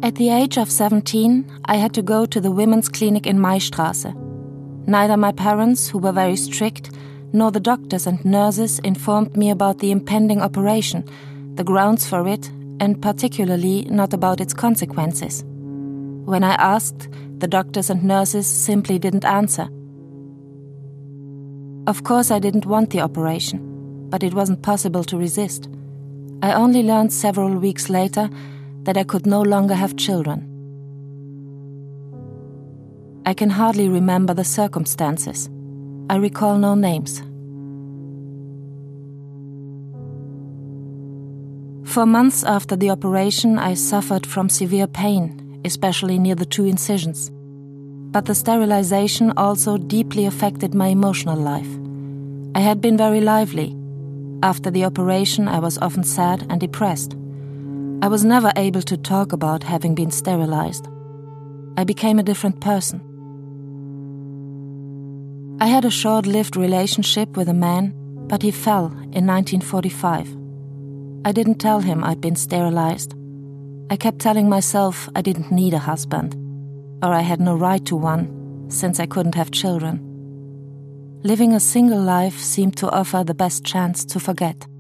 At the age of 17, I had to go to the women's clinic in Maistraße. Neither my parents, who were very strict, nor the doctors and nurses informed me about the impending operation, the grounds for it, and particularly not about its consequences. When I asked, the doctors and nurses simply didn't answer. Of course, I didn't want the operation, but it wasn't possible to resist. I only learned several weeks later that I could no longer have children. I can hardly remember the circumstances. I recall no names. For months after the operation, I suffered from severe pain, especially near the 2 incisions. But the sterilization also deeply affected my emotional life. I had been very lively. After the operation, I was often sad and depressed. I was never able to talk about having been sterilized. I became a different person. I had a short-lived relationship with a man, but he fell in 1945. I didn't tell him I'd been sterilized. I kept telling myself I didn't need a husband, or I had no right to one, since I couldn't have children. Living a single life seemed to offer the best chance to forget.